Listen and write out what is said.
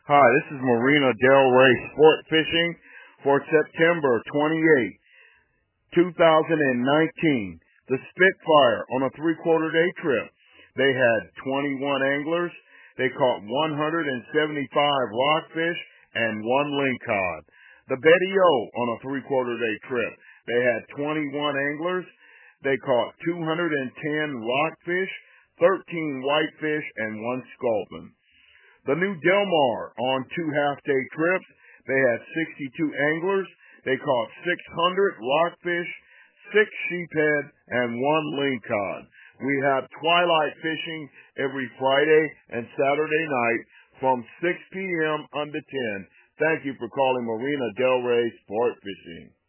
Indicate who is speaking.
Speaker 1: Hi, this is Marina Del Rey Sport Fishing for September 28, 2019. The Spitfire on a three-quarter day trip. They had 21 anglers. They caught 175 rockfish and one lingcod. The Betty O on a three-quarter day trip. They had 21 anglers. They caught 210 rockfish, 13 whitefish, and one sculpin. The New Del Mar on two half-day trips. They had 62 anglers. They caught 600 rockfish, 6 sheephead, and one lingcod. We have twilight fishing every Friday and Saturday night from 6 p.m. unto 10. Thank you for calling Marina Del Rey Sport Fishing.